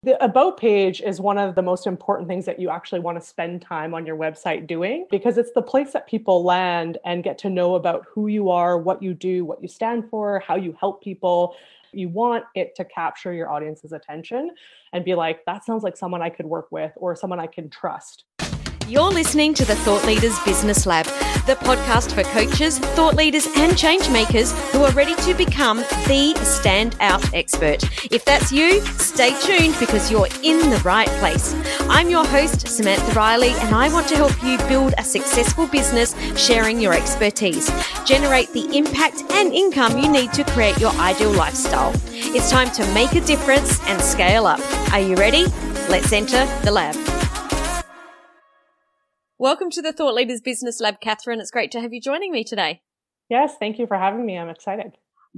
The About page is one of the most important things that you actually want to spend time on your website doing, because it's the place that people land and get to know about who you are, what you do, what you stand for, how you help people. You want it to capture your audience's attention and be like, that sounds like someone I could work with or someone I can trust. You're listening to the Thought Leaders Business Lab, the podcast for coaches, thought leaders, and change makers who are ready to become the standout expert. If that's you, stay tuned because you're in the right place. I'm your host, Samantha Riley, and I want to help you build a successful business sharing your expertise. Generate the impact and income you need to create your ideal lifestyle. It's time to make a difference and scale up. Are you ready? Let's enter the lab. Welcome to the Thought Leaders Business Lab, Catherine. It's great to have you joining me today. Yes, thank you for having me. I'm excited.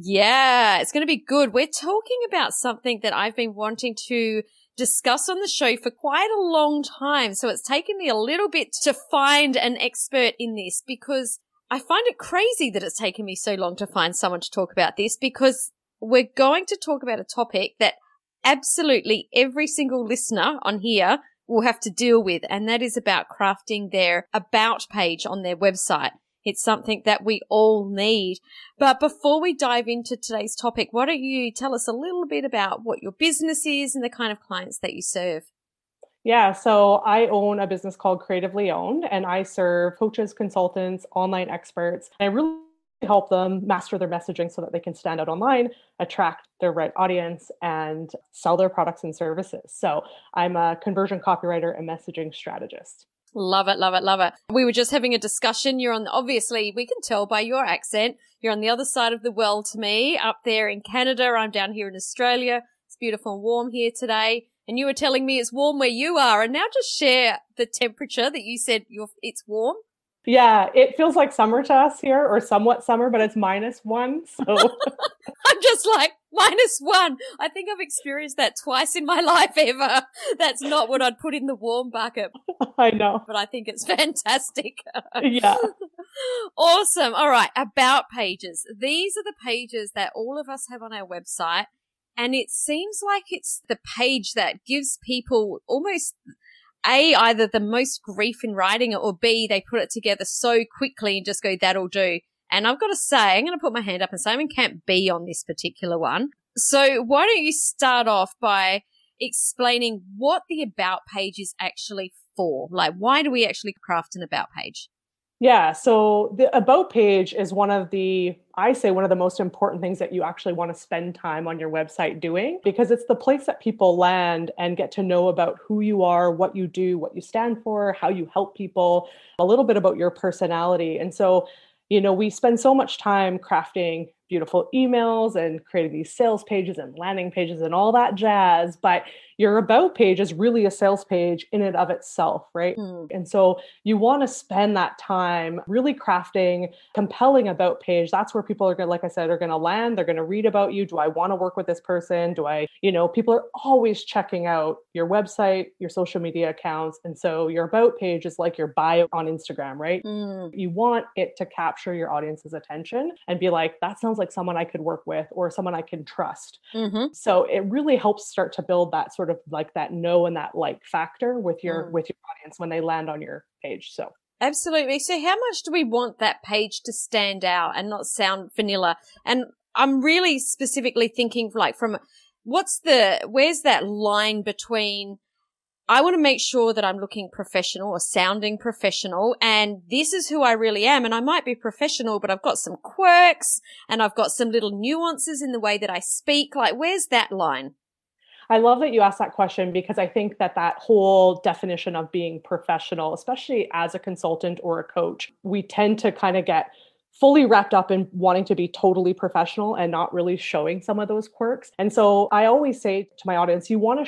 Yeah, it's going to be good. We're talking about something that I've been wanting to discuss on the show for quite a long time. So it's taken me a little bit to find an expert in this, because I find it crazy that it's taken me so long to find someone to talk about this, because we're going to talk about a topic that absolutely every single listener on here will have to deal with, and that is about crafting their about page on their website. It's something that we all need. But before we dive into today's topic, why don't you tell us a little bit about what your business is and the kind of clients that you serve? Yeah, so I own a business called Creatively Owned, and I serve coaches, consultants, online experts. I really help them master their messaging so that they can stand out online, attract their right audience, and sell their products and services. So I'm a conversion copywriter and messaging strategist. Love it, love it, love it. We were just having a discussion. Obviously, we can tell by your accent, you're on the other side of the world to me, up there in Canada. I'm down here in Australia. It's beautiful and warm here today. And you were telling me it's warm where you are. And now just share the temperature that you said it's warm. Yeah, it feels like summer to us here, or somewhat summer, but it's -1. So I'm just like, -1. I think I've experienced that twice in my life ever. That's not what I'd put in the warm bucket. I know. But I think it's fantastic. Yeah. Awesome. All right. About pages. These are the pages that all of us have on our website. And it seems like it's the page that gives people almost either the most grief in writing it, or B, they put it together so quickly and just go, that'll do. And I've got to say, I'm going to put my hand up and say I'm in camp B on this particular one. So why don't you start off by explaining what the about page is actually for? Like, why do we actually craft an about page? Yeah, so the About page is one of the most important things that you actually want to spend time on your website doing, because it's the place that people land and get to know about who you are, what you do, what you stand for, how you help people, a little bit about your personality. And so, we spend so much time crafting beautiful emails and creating these sales pages and landing pages and all that jazz. But your About page is really a sales page in and of itself, right? And so you want to spend that time really crafting compelling About page. That's where people are going, like I said, are going to land. They're going to read about you. Do I want to work with this person? People are always checking out your website, your social media accounts. And so your About page is like your bio on Instagram, right? You want it to capture your audience's attention and be like, that sounds like someone I could work with or someone I can trust. So it really helps start to build that sort of like that know and that like factor with your audience when they land on your page. So absolutely. So how much do we want that page to stand out and not sound vanilla? And I'm really specifically thinking like where's that line between I want to make sure that I'm looking professional or sounding professional, and this is who I really am. And I might be professional, but I've got some quirks and I've got some little nuances in the way that I speak. Like, where's that line? I love that you asked that question, because I think that whole definition of being professional, especially as a consultant or a coach, we tend to kind of get fully wrapped up in wanting to be totally professional and not really showing some of those quirks. And so I always say to my audience, you want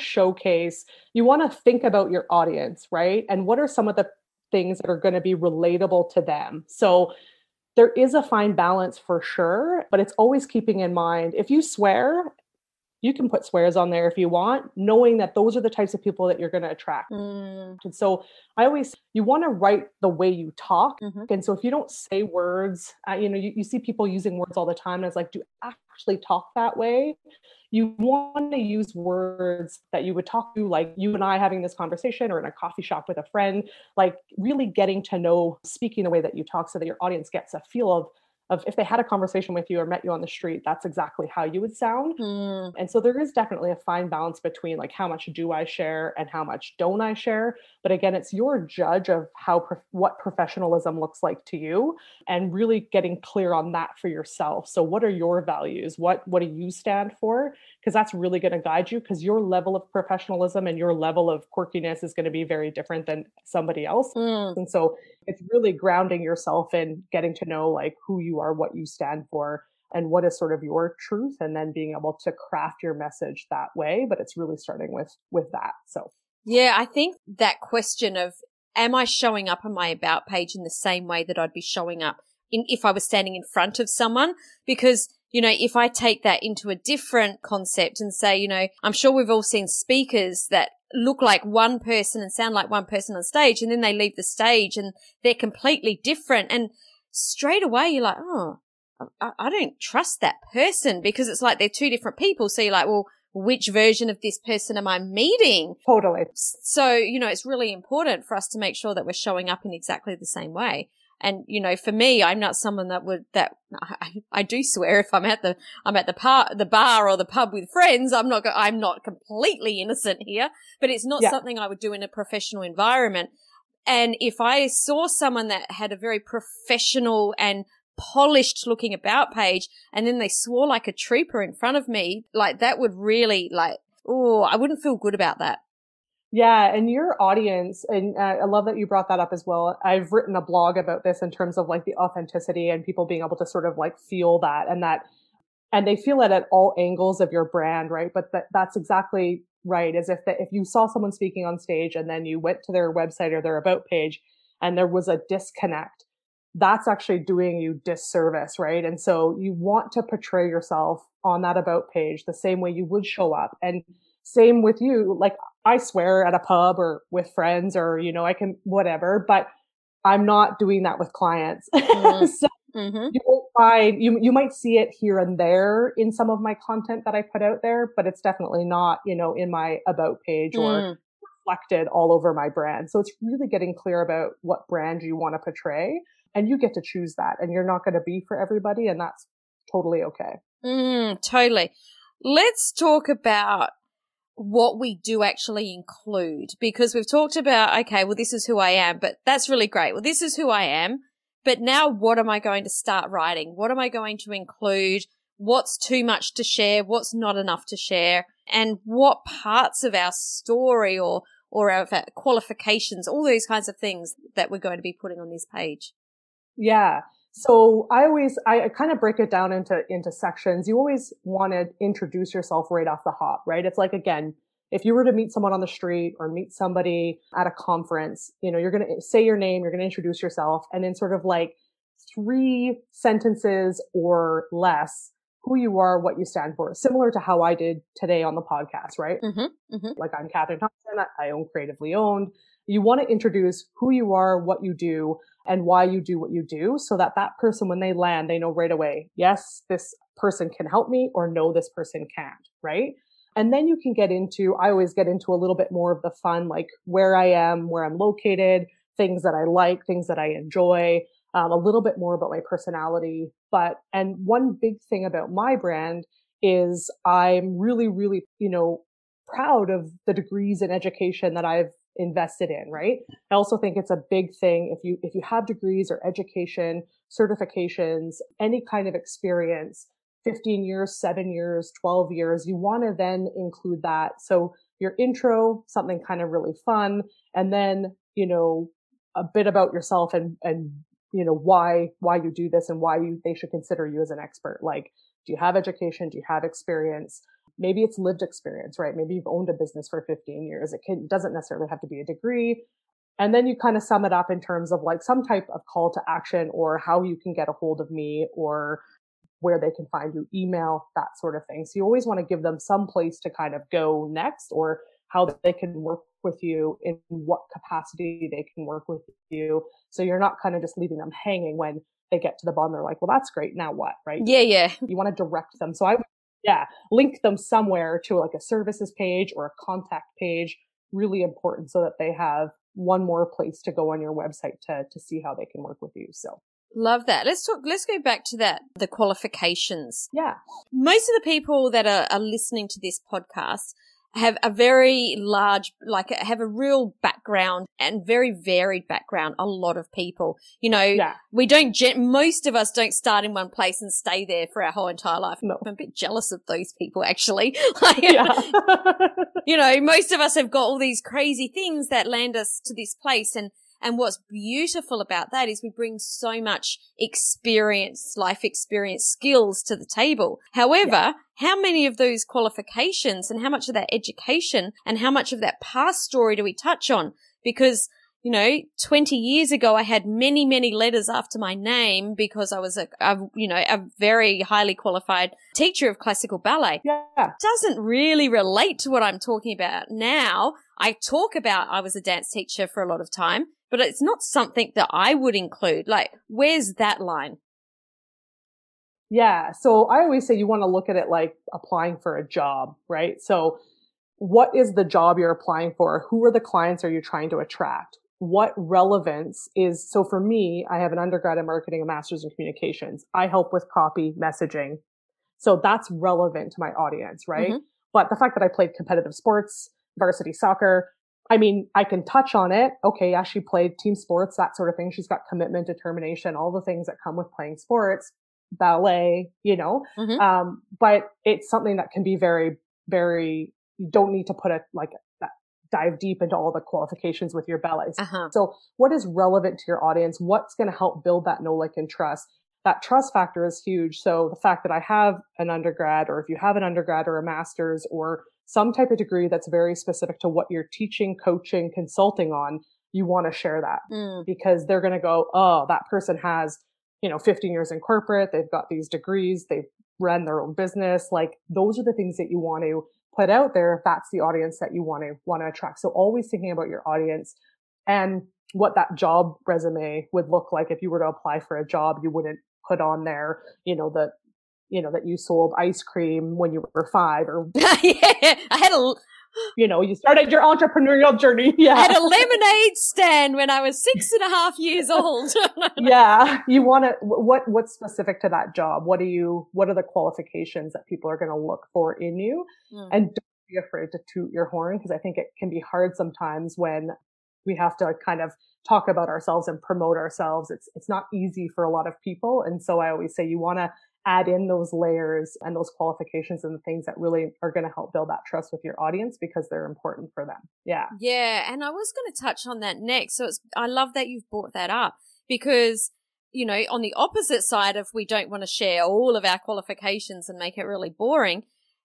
to think about your audience, right? And what are some of the things that are going to be relatable to them? So there is a fine balance for sure, but it's always keeping in mind, if you swear, you can put swears on there if you want, knowing that those are the types of people that you're going to attract. And so you want to write the way you talk. And so if you don't say words, you see people using words all the time. And it's like, do you actually talk that way? you want to use words that you would talk to, like you and I having this conversation or in a coffee shop with a friend, like really getting to know, speaking the way that you talk so that your audience gets a feel of if they had a conversation with you or met you on the street, that's exactly how you would sound. And so there is definitely a fine balance between like how much do I share and how much don't I share. But again, it's your judge of what professionalism looks like to you, and really getting clear on that for yourself. So what are your values? What do you stand for? Because that's really going to guide you, because your level of professionalism and your level of quirkiness is going to be very different than somebody else. And so it's really grounding yourself in getting to know like who you are, what you stand for, and what is sort of your truth, and then being able to craft your message that way. But it's really starting with that. So yeah, I think that question of, am I showing up on my about page in the same way that I'd be showing up if I was standing in front of someone? Because, you know, if I take that into a different concept and say, you know, I'm sure we've all seen speakers that look like one person and sound like one person on stage, and then they leave the stage and they're completely different. And straight away you're like, oh, I don't trust that person, because it's like they're two different people. So you're like, well, which version of this person am I meeting? Totally. So, you know, it's really important for us to make sure that we're showing up in exactly the same way. And, you know, for me, I'm not someone I do swear if I'm at the bar or the pub with friends, I'm not completely innocent here, but it's not something I would do in a professional environment. And if I saw someone that had a very professional and polished looking about page, and then they swore like a trooper in front of me, like that would really I wouldn't feel good about that. Yeah. And your audience, and I love that you brought that up as well. I've written a blog about this in terms of like the authenticity and people being able to sort of like feel that, and they feel it at all angles of your brand, right? But that's exactly right. As if you saw someone speaking on stage and then you went to their website or their about page and there was a disconnect, that's actually doing you disservice, right? And so you want to portray yourself on that about page the same way you would show up. And same with you. Like I swear at a pub or with friends, or, you know, I can whatever, but I'm not doing that with clients. So you won't find, you might see it here and there in some of my content that I put out there, but it's definitely not, you know, in my about page or reflected all over my brand. So it's really getting clear about what brand you want to portray, and you get to choose that, and you're not going to be for everybody, and that's totally okay. Totally. Let's talk about what we do actually include, because we've talked about, okay, well, this is who I am, but that's really great. Well, this is who I am, but now what am I going to start writing? What am I going to include? What's too much to share? What's not enough to share? And what parts of our story or our qualifications, all those kinds of things that we're going to be putting on this page? Yeah. So I kind of break it down into sections. You always want to introduce yourself right off the hop, right? It's like, again, if you were to meet someone on the street or meet somebody at a conference, you know, you're going to say your name, you're going to introduce yourself, and in sort of like 3 sentences or less, who you are, what you stand for, similar to how I did today on the podcast, right? Like, I'm Catherine Thompson. I own Creatively Owned. You want to introduce who you are, what you do, and why you do what you do, so that person, when they land, they know right away, yes, this person can help me, or no, this person can't, right? And then you can I always get into a little bit more of the fun, like where I am, where I'm located, things that I like, things that I enjoy, a little bit more about my personality. And one big thing about my brand is I'm really, really, you know, proud of the degrees in education that I've invested in, right? I also think it's a big thing if you have degrees or education, certifications, any kind of experience, 15 years, 7 years, 12 years, you want to then include that. So your intro, something kind of really fun, and then, you know, a bit about yourself and you know, why you do this and why they should consider you as an expert. Like, do you have education? Do you have experience? Maybe it's lived experience, right? Maybe you've owned a business for 15 years. Doesn't necessarily have to be a degree. And then you kind of sum it up in terms of like some type of call to action, or how you can get a hold of me, or where they can find you, email, that sort of thing. So you always want to give them some place to kind of go next, or how they can work with you, in what capacity they can work with you. So you're not kind of just leaving them hanging when they get to the bottom. They're like, well, that's great. Now what? Right? Yeah. You want to direct them. So link them somewhere to like a services page or a contact page. Really important so that they have one more place to go on your website to see how they can work with you. So love that. Let's go back to that, the qualifications. yeah. Most of the people that are listening to this podcast have a very large, like have a real background and very varied background. A lot of people, most of us don't start in one place and stay there for our whole entire life. No. I'm a bit jealous of those people, actually. Most of us have got all these crazy things that land us to this place. And what's beautiful about that is we bring so much life experience, skills to the table. However, how many of those qualifications and how much of that education and how much of that past story do we touch on? Because, 20 years ago, I had many, many letters after my name because I was a very highly qualified teacher of classical ballet. Yeah. Doesn't really relate to what I'm talking about now. I talk about I was a dance teacher for a lot of time, but it's not something that I would include. Like, where's that line? Yeah. So I always say you want to look at it like applying for a job, right? So what is the job you're applying for? Who are the clients are you trying to attract? What relevance is, so for me, I have an undergrad in marketing, a master's in communications. I help with copy, messaging. So that's relevant to my audience, right? Mm-hmm. But the fact that I played competitive sports, varsity soccer, I mean, I can touch on it. Okay, yeah, she played team sports, that sort of thing. She's got commitment, determination, all the things that come with playing sports, ballet, Mm-hmm. But it's something that can be very, very, you don't need to put dive deep into all the qualifications with your ballets. Uh-huh. So what is relevant to your audience? What's going to help build that know, like, and trust? That trust factor is huge. So the fact that I have an undergrad, or if you have an undergrad or a master's or some type of degree that's very specific to what you're teaching, coaching, consulting on, you want to share that because they're going to go, oh, that person has, 15 years in corporate. They've got these degrees. They've run their own business. Like, those are the things that you want to put out there if that's the audience that you want to attract. So always thinking about your audience and what that job resume would look like. If you were to apply for a job, you wouldn't put on there, that you sold ice cream when you were 5 or I had you started your entrepreneurial journey. Yeah. I had a lemonade stand when I was 6.5 years old. Yeah. You want to, what's specific to that job? What are the qualifications that people are going to look for in you? And don't be afraid to toot your horn, because I think it can be hard sometimes when we have to kind of talk about ourselves and promote ourselves. It's not easy for a lot of people. And so I always say you want to add in those layers and those qualifications and the things that really are going to help build that trust with your audience, because they're important for them. Yeah. Yeah. And I was going to touch on that next. So I love that you've brought that up, because, on the opposite side, if we don't want to share all of our qualifications and make it really boring,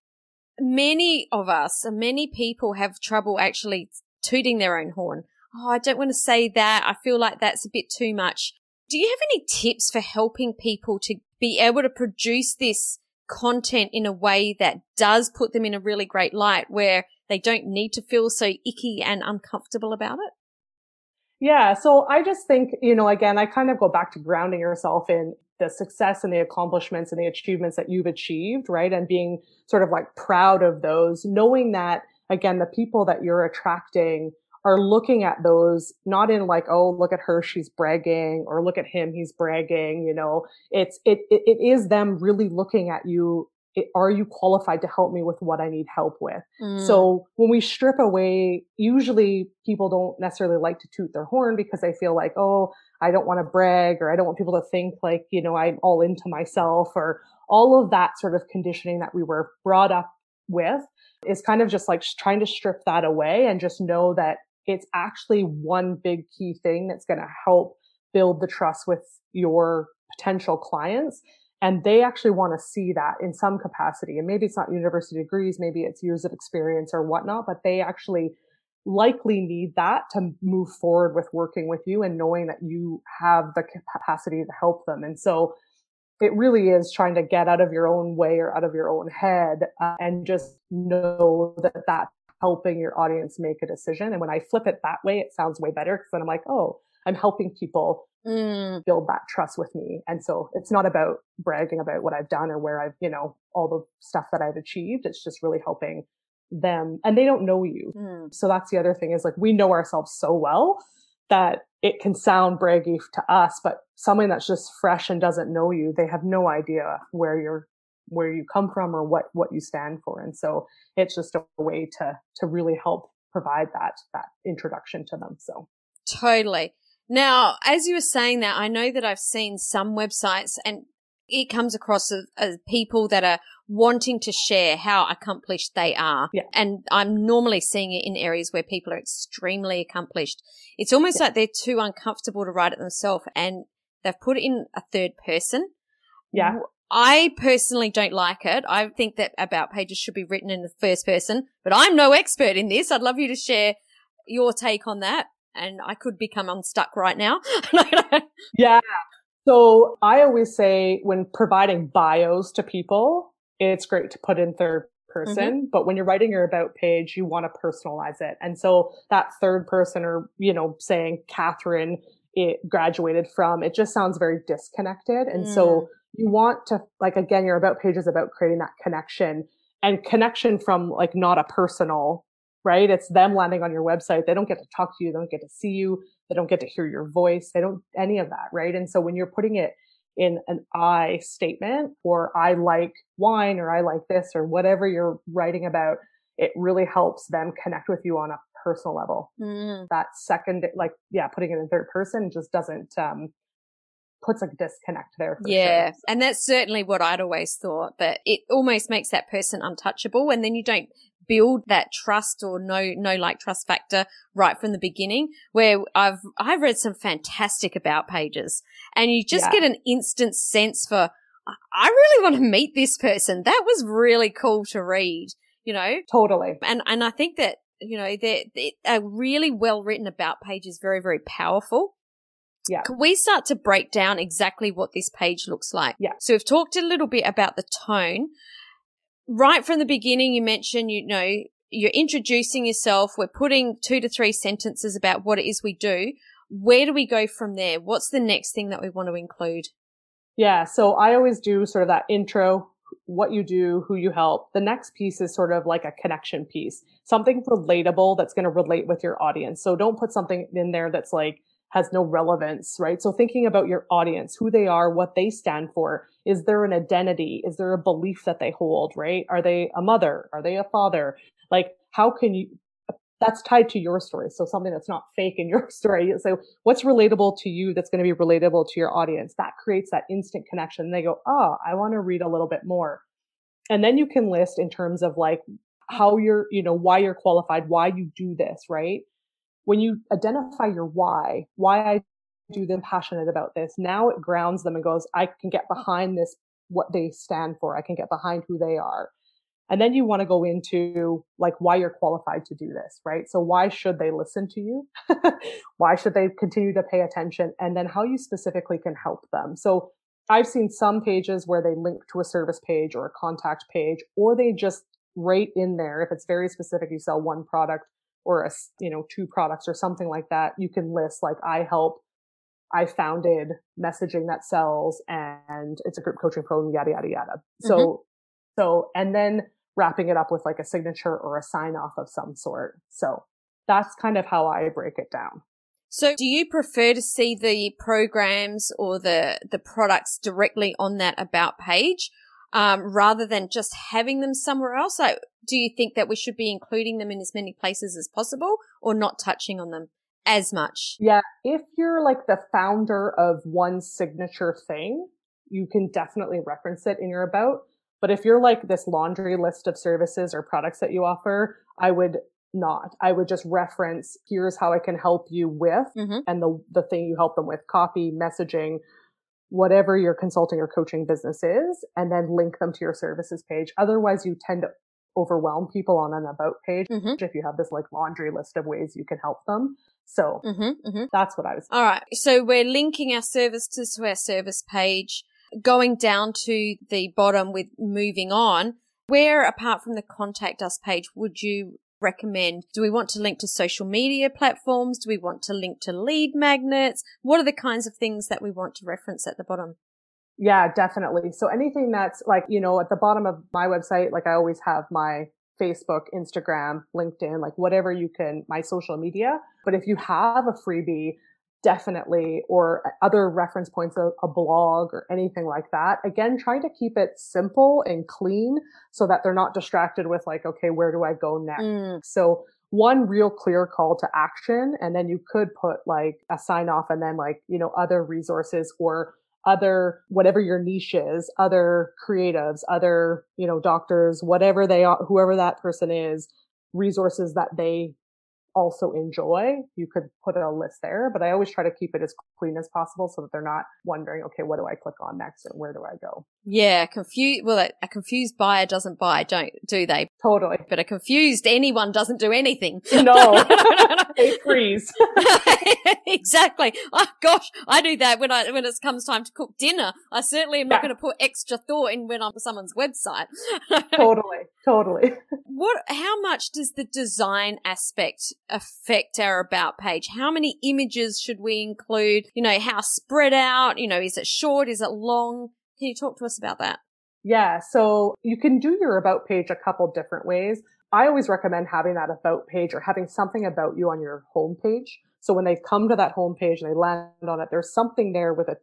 many of us and many people have trouble actually tooting their own horn. Oh, I don't want to say that. I feel like that's a bit too much. Do you have any tips for helping people to be able to produce this content in a way that does put them in a really great light, where they don't need to feel so icky and uncomfortable about it? Yeah. So I just think, again, I kind of go back to grounding yourself in the success and the accomplishments and the achievements that you've achieved, right? And being sort of like proud of those, knowing that, again, the people that you're attracting are looking at those not in like, oh, look at her, she's bragging, or look at him, he's bragging. It is them really looking at you. Are you qualified to help me with what I need help with? So when we strip away, usually people don't necessarily like to toot their horn because they feel like, oh, I don't want to brag, or I don't want people to think like, I'm all into myself, or all of that sort of conditioning that we were brought up with is kind of just like trying to strip that away and just know that it's actually one big key thing that's going to help build the trust with your potential clients. And they actually want to see that in some capacity. And maybe it's not university degrees, maybe it's years of experience or whatnot, but they actually likely need that to move forward with working with you and knowing that you have the capacity to help them. And so it really is trying to get out of your own way or out of your own head and just know that that's helping your audience make a decision. And when I flip it that way, it sounds way better, because then I'm like, oh, I'm helping people build that trust with me. And so it's not about bragging about what I've done or where I've, all the stuff that I've achieved. It's just really helping them, and they don't know you. So that's the other thing, is like, we know ourselves so well that it can sound braggy to us, but someone that's just fresh and doesn't know you, they have no idea where you come from or what you stand for. And so it's just a way to really help provide that introduction to them. So totally. Now, as you were saying that, I know that I've seen some websites, and it comes across as people that are wanting to share how accomplished they are. Yeah. And I'm normally seeing it in areas where people are extremely accomplished. It's almost like they're too uncomfortable to write it themselves, and they've put it in a third person. Yeah. I personally don't like it. I think that about pages should be written in the first person, but I'm no expert in this. I'd love you to share your take on that. And I could become unstuck right now. Yeah. So I always say, when providing bios to people, it's great to put in third person, but when you're writing your about page, you want to personalize it. And so that third person, or, saying Catherine, it graduated from, it just sounds very disconnected. And so you want to, like, again, your about page is about creating that connection, and connection from, like, not a personal, right? It's them landing on your website. They don't get to talk to you. They don't get to see you. They don't get to hear your voice. They don't any of that, right? And so when you're putting it in an I statement, or I like wine, or I like this, or whatever you're writing about, it really helps them connect with you on a personal level. That second, putting it in third person just doesn't, puts a disconnect there. For sure. And that's certainly what I'd always thought, that it almost makes that person untouchable, and then you don't build that trust or no trust factor right from the beginning, where I've read some fantastic about pages, and you just get an instant sense for, I really want to meet this person. That was really cool to read, Totally. And I think that, a really well written about page is very, very powerful. Yeah. Can we start to break down exactly what this page looks like? Yeah. So we've talked a little bit about the tone. Right from the beginning, you mentioned, you're introducing yourself. We're putting 2 to 3 sentences about what it is we do. Where do we go from there? What's the next thing that we want to include? Yeah. So I always do sort of that intro, what you do, who you help. The next piece is sort of like a connection piece, something relatable that's going to relate with your audience. So don't put something in there that's like, has no relevance, right? So thinking about your audience, who they are, what they stand for. Is there an identity? Is there a belief that they hold, right? Are they a mother? Are they a father? Like, how can you, that's tied to your story. So something that's not fake in your story. So what's relatable to you that's going to be relatable to your audience? That creates that instant connection. And they go, oh, I want to read a little bit more. And then you can list in terms of like how you're, why you're qualified, why you do this, right? When you identify your why I do them passionate about this, now it grounds them and goes, I can get behind this, what they stand for. I can get behind who they are. And then you want to go into like why you're qualified to do this, right? So why should they listen to you? Why should they continue to pay attention? And then how you specifically can help them. So I've seen some pages where they link to a service page or a contact page, or they just right in there. If it's very specific, you sell one product or 2 products or something like that, you can list like, I founded messaging that sells, and it's a group coaching program, yada, yada, yada. So, and then wrapping it up with like a signature or a sign off of some sort. So that's kind of how I break it down. So do you prefer to see the programs or the products directly on that about page, rather than just having them somewhere else? So do you think that we should be including them in as many places as possible, or not touching on them as much? Yeah. If you're like the founder of one signature thing, you can definitely reference it in your about. But if you're like this laundry list of services or products that you offer, I would not. I would just reference, here's how I can help you with, and the thing you help them with, copy, messaging, whatever your consulting or coaching business is, and then link them to your services page. Otherwise, you tend to overwhelm people on an about page if you have this like laundry list of ways you can help them. So that's what I was. All right. So we're linking our services to our service page, going down to the bottom with moving on. Where, apart from the contact us page, would you recommend? Do we want to link to social media platforms? Do we want to link to lead magnets? What are the kinds of things that we want to reference at the bottom? Yeah, definitely. So anything that's like, at the bottom of my website, like I always have my Facebook, Instagram, LinkedIn, like whatever my social media. But if you have a freebie, definitely, or other reference points, a blog or anything like that. Again, trying to keep it simple and clean so that they're not distracted with like, okay, where do I go next? So one real clear call to action. And then you could put like a sign off and then like, other resources or other, whatever your niche is, other creatives, other, doctors, whatever they are, whoever that person is, resources that they also enjoy. You could put a list there, but I always try to keep it as clean as possible so that they're not wondering, okay, what do I click on next and where do I go? Yeah, a confused buyer doesn't buy, do they? Totally. But a confused anyone doesn't do anything. No. They freeze. Exactly. Oh gosh, I do that when it comes time to cook dinner. I certainly am not going to put extra thought in when I'm on someone's website. Totally. How much does the design aspect affect our about page? How many images should we include? How spread out? Is it short? Is it long? Can you talk to us about that? Yeah. So you can do your about page a couple different ways. I always recommend having that about page or having something about you on your home page. So when they come to that home page and they land on it, there's something there with a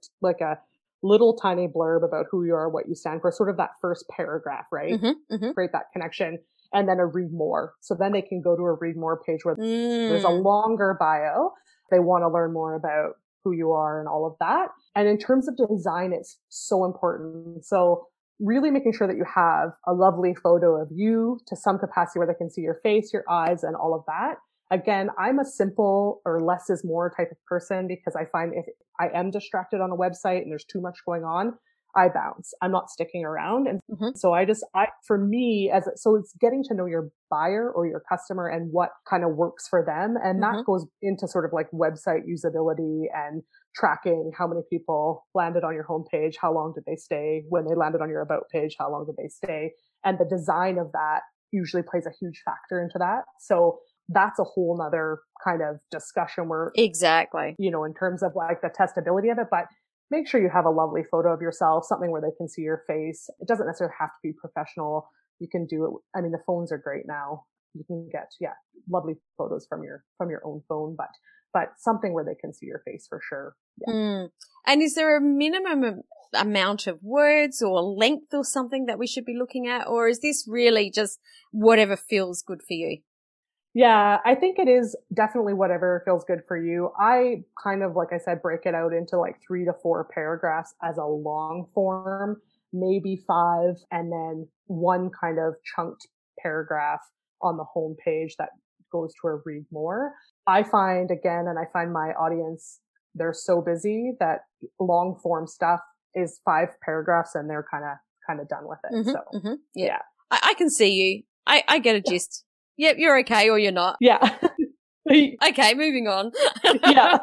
little tiny blurb about who you are, what you stand for, sort of that first paragraph, right? Create that connection. And then a read more. So then they can go to a read more page where there's a longer bio. They want to learn more about who you are and all of that. And in terms of design, it's so important. So really making sure that you have a lovely photo of you to some capacity where they can see your face, your eyes, and all of that. Again, I'm a simple or less is more type of person because I find if I am distracted on a website and there's too much going on, I bounce. I'm not sticking around. And so for me, so it's getting to know your buyer or your customer and what kind of works for them. And that goes into sort of like website usability and tracking how many people landed on your homepage, how long did they stay, when they landed on your about page, how long did they stay? And the design of that usually plays a huge factor into that. So that's a whole nother kind of discussion where exactly, in terms of like the testability of it, but make sure you have a lovely photo of yourself, something where they can see your face. It doesn't necessarily have to be professional. You can do it. I mean, the phones are great now. You can get, lovely photos from your own phone, but something where they can see your face for sure. Yeah. And is there a minimum amount of words or length or something that we should be looking at? Or is this really just whatever feels good for you? Yeah, I think it is definitely whatever feels good for you. I kind of, like I said, break it out into like 3 to 4 paragraphs as a long form, maybe 5, and then one kind of chunked paragraph on the home page that goes to a read more. I find my audience, they're so busy that long form stuff is 5 paragraphs and they're kind of done with it. Yeah. I can see you. I get a gist. Yep, you're okay or you're not. Yeah. Okay, moving on. Yeah.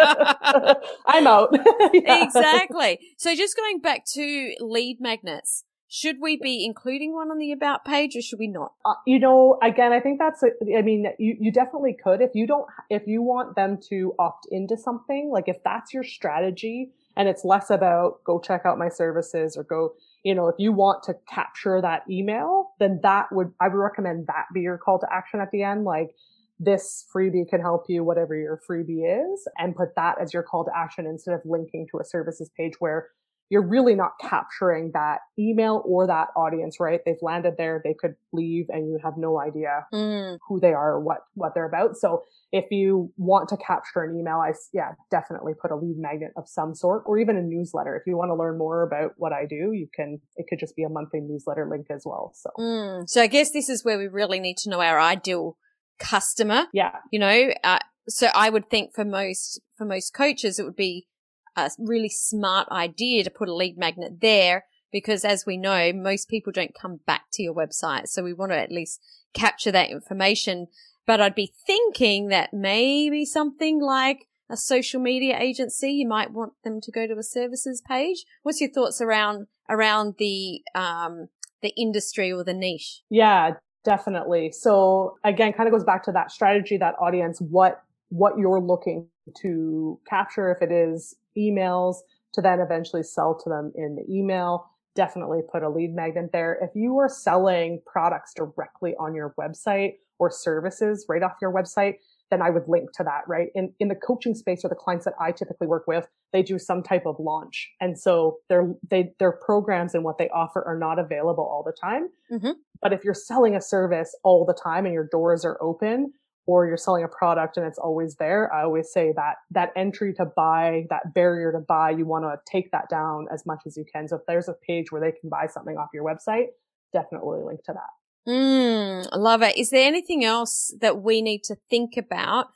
I'm out. Yeah. Exactly. So just going back to lead magnets, should we be including one on the about page or should we not? Again, I think you definitely could if you want them to opt into something, like if that's your strategy and it's less about go check out my services or go, if you want to capture that email, then I would recommend that be your call to action at the end. Like this freebie can help you, whatever your freebie is, and put that as your call to action instead of linking to a services page where you're really not capturing that email or that audience, right? They've landed there, they could leave and you have no idea who they are or what they're about. So if you want to capture an email, definitely put a lead magnet of some sort or even a newsletter. If you want to learn more about what I do, it could just be a monthly newsletter link as well. So I guess this is where we really need to know our ideal customer. Yeah. So I would think for most coaches, it would be a really smart idea to put a lead magnet there because as we know, most people don't come back to your website. So we want to at least capture that information. But I'd be thinking that maybe something like a social media agency, you might want them to go to a services page. What's your thoughts around the industry or the niche? Yeah, Definitely. So again, kind of goes back to that strategy, that audience, what you're looking to capture. If it is emails, to then eventually sell to them in the email, definitely put a lead magnet there. If you are selling products directly on your website or services right off your website, then I would link to that, right? In the coaching space, or the clients that I typically work with, they do some type of launch. And so their programs and what they offer are not available all the time. Mm-hmm. But if you're selling a service all the time and your doors are open, or you're selling a product and it's always there, I always say that entry to buy, that barrier to buy, you want to take that down as much as you can. So if there's a page where they can buy something off your website, definitely link to that. I love it. Is there anything else that we need to think about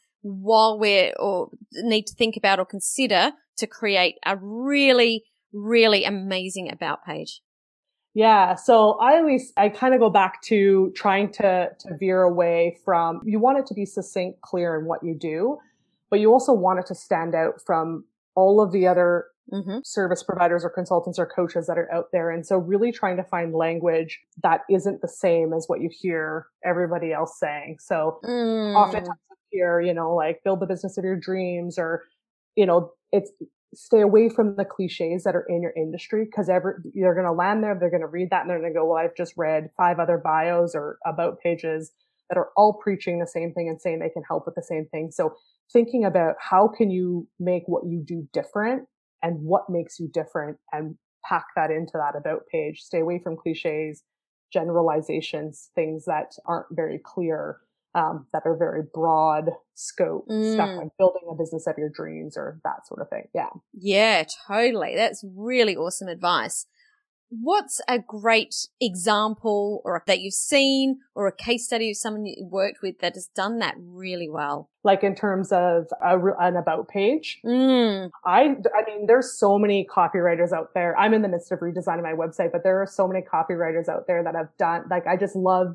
or consider to create a really, really amazing about page? Yeah. So I kind of go back to trying to veer away from, you want it to be succinct, clear in what you do, but you also want it to stand out from all of the other service providers or consultants or coaches that are out there. And so really trying to find language that isn't the same as what you hear everybody else saying. So oftentimes you hear, like build the business of your dreams, or, it's stay away from the cliches that are in your industry, because you're going to land there, they're going to read that and they're going to go, well, I've just read 5 other bios or about pages that are all preaching the same thing and saying they can help with the same thing. So thinking about how can you make what you do different and what makes you different, and pack that into that about page. Stay away from cliches, generalizations, things that aren't very clear, that are very broad scope stuff, like building a business of your dreams or that sort of thing. Yeah. Yeah, totally. That's really awesome advice. What's a great example or that you've seen, or a case study of someone you worked with that has done that really well? Like in terms of an about page? I mean, there's so many copywriters out there. I'm in the midst of redesigning my website, but there are so many copywriters out there that have done, like, I just love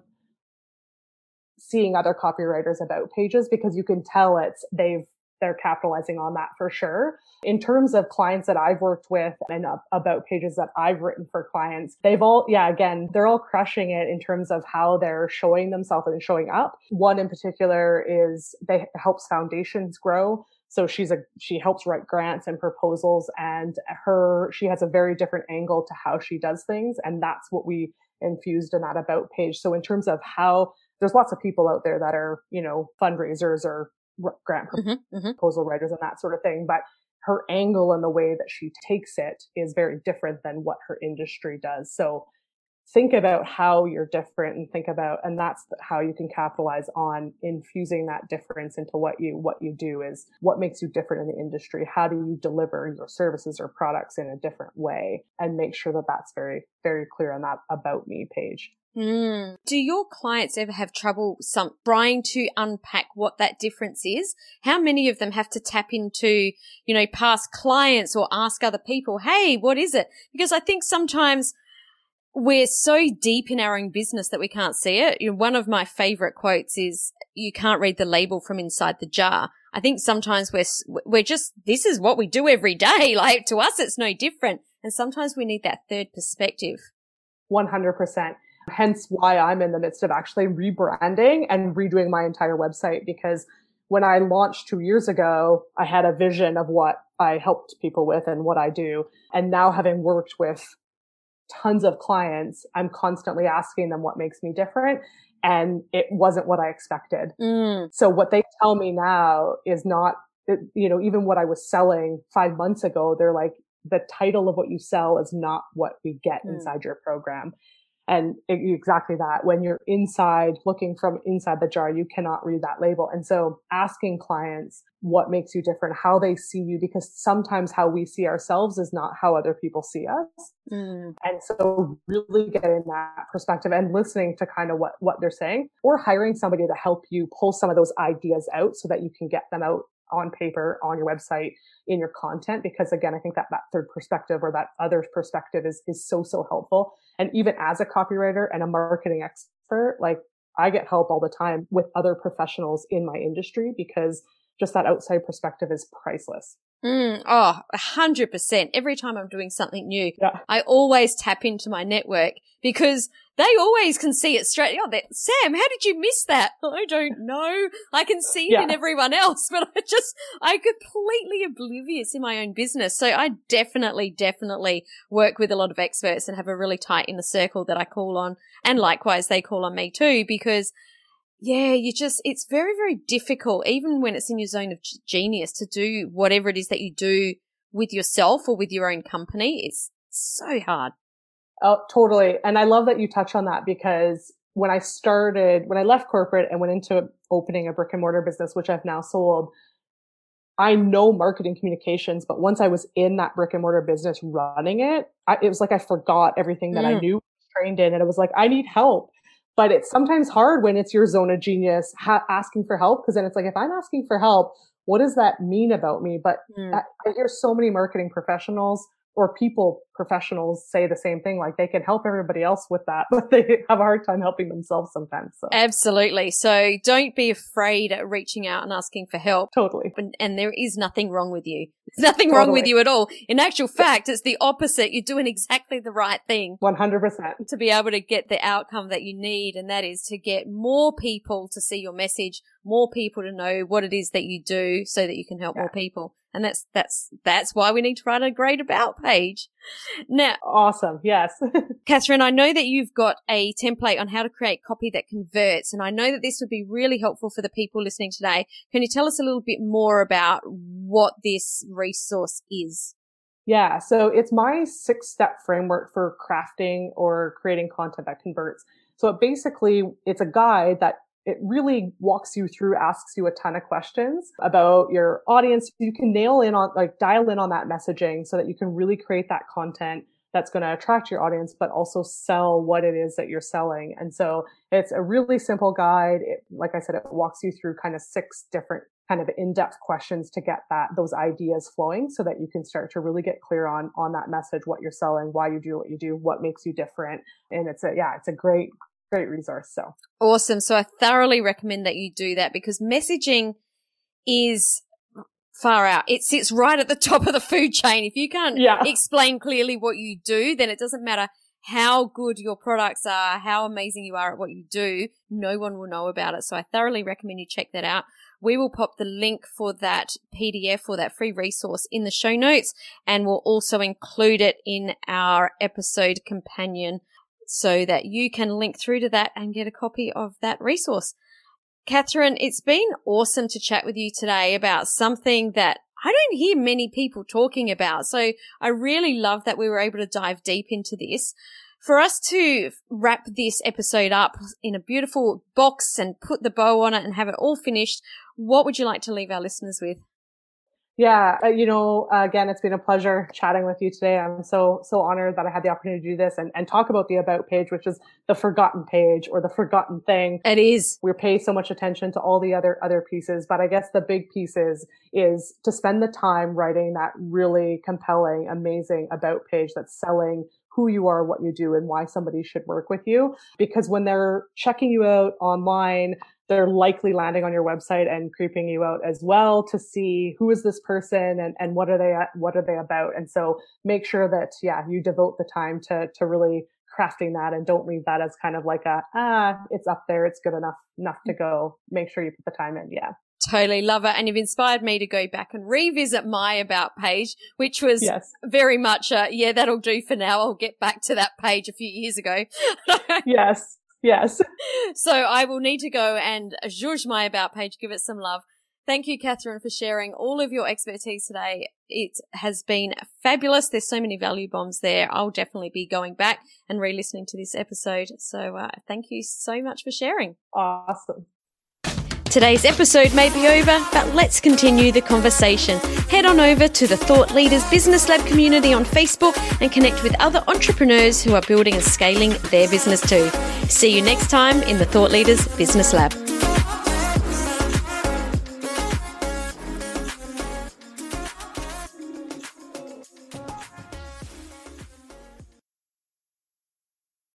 seeing other copywriters about pages, because you can tell they're capitalizing on that for sure. In terms of clients that I've worked with and about pages that I've written for clients, they're all crushing it in terms of how they're showing themselves and showing up. One in particular is helps foundations grow. So she helps write grants and proposals, and she has a very different angle to how she does things. And that's what we infused in that about page. So in terms of how, there's lots of people out there that are, fundraisers or grant proposal writers and that sort of thing. But her angle and the way that she takes it is very different than what her industry does. So think about how you're different, and that's how you can capitalize on infusing that difference into what you do. Is what makes you different in the industry. How do you deliver your services or products in a different way, and make sure that that's very, very clear on that about me page. Do your clients ever have trouble trying to unpack what that difference is? How many of them have to tap into, past clients or ask other people, hey, what is it? Because I think sometimes we're so deep in our own business that we can't see it. One of my favorite quotes is, you can't read the label from inside the jar. I think sometimes we're just, this is what we do every day. Like, to us, it's no different. And sometimes we need that third perspective. 100%. Hence why I'm in the midst of actually rebranding and redoing my entire website, because when I launched 2 years ago, I had a vision of what I helped people with and what I do. And now, having worked with tons of clients, I'm constantly asking them what makes me different. And it wasn't what I expected. So what they tell me now is not, even what I was selling 5 months ago, they're like, the title of what you sell is not what we get inside your program. And exactly that. When you're inside, looking from inside the jar, you cannot read that label. And so asking clients what makes you different, how they see you, because sometimes how we see ourselves is not how other people see us. And so really getting that perspective and listening to kind of what they're saying, or hiring somebody to help you pull some of those ideas out so that you can get them out on paper, on your website, in your content. Because again, I think that third perspective, or that other perspective, is so helpful. And even as a copywriter and a marketing expert, like, I get help all the time with other professionals in my industry, because just that outside perspective is priceless. 100%. Every time I'm doing something new, Yeah. I always tap into my network because they always can see it straight. Oh, Sam, how did you miss that? I don't know. I can see it in everyone else, but I'm completely oblivious in my own business. So I definitely work with a lot of experts and have a really tight inner circle that I call on. And likewise, they call on me too, because it's very, very difficult, even when it's in your zone of genius, to do whatever it is that you do with yourself or with your own company. It's so hard. Oh, totally. And I love that you touch on that, because when I left corporate and went into opening a brick and mortar business, which I've now sold, I know marketing communications, but once I was in that brick and mortar business running it, it was like I forgot everything that I knew, trained in, and it was like, I need help. But it's sometimes hard when it's your zone of genius asking for help, because then it's like, if I'm asking for help, what does that mean about me? But I hear so many marketing professionals or professionals say the same thing, like they can help everybody else with that, but they have a hard time helping themselves sometimes. So. Absolutely. So don't be afraid at reaching out and asking for help. Totally. And there is nothing wrong with you. There's nothing wrong with you at all. In actual fact, it's the opposite. You're doing exactly the right thing. 100%. To be able to get the outcome that you need, and that is to get more people to see your message, more people to know what it is that you do so that you can help more people. And that's why we need to write a great about page. Now, awesome. Yes. Catherine, I know that you've got a template on how to create copy that converts, and I know that this would be really helpful for the people listening today. Can you tell us a little bit more about what this resource is? Yeah. So it's my 6-step framework for crafting or creating content that converts. So it's a guide that it really walks you through, asks you a ton of questions about your audience. You can dial in on that messaging so that you can really create that content that's going to attract your audience, but also sell what it is that you're selling. And so it's a really simple guide. Like I said, it walks you through kind of 6 different kind of in-depth questions to get those ideas flowing so that you can start to really get clear on that message, what you're selling, why you do what you do, what makes you different. And it's a great resource. So awesome. So I thoroughly recommend that you do that, because messaging is far out. It sits right at the top of the food chain. If you can't explain clearly what you do, then it doesn't matter how good your products are, how amazing you are at what you do, no one will know about it. So I thoroughly recommend you check that out. We will pop the link for that PDF or that free resource in the show notes, and we'll also include it in our episode companion so that you can link through to that and get a copy of that resource. Catherine, it's been awesome to chat with you today about something that I don't hear many people talking about. So I really love that we were able to dive deep into this. For us to wrap this episode up in a beautiful box and put the bow on it and have it all finished, what would you like to leave our listeners with? Yeah, again, it's been a pleasure chatting with you today. I'm so honored that I had the opportunity to do this and talk about the About page, which is the forgotten page or the forgotten thing. It is. We pay so much attention to all the other pieces, but I guess the big piece is to spend the time writing that really compelling, amazing About page that's selling who you are, what you do, and why somebody should work with you. Because when they're checking you out online, they're likely landing on your website and creeping you out as well to see who is this person and what are they about. And so make sure that, you devote the time to really crafting that, and don't leave that as kind of like it's up there, it's good enough to go. Make sure you put the time in. Yeah. Totally love it. And you've inspired me to go back and revisit my About page, which was very much, that'll do for now. I'll get back to that page a few years ago. Yes. Yes. So I will need to go and zhuzh my About page, give it some love. Thank you, Catherine, for sharing all of your expertise today. It has been fabulous. There's so many value bombs there. I'll definitely be going back and re-listening to this episode. So thank you so much for sharing. Awesome. Today's episode may be over, but let's continue the conversation. Head on over to the Thought Leaders Business Lab community on Facebook and connect with other entrepreneurs who are building and scaling their business too. See you next time in the Thought Leaders Business Lab.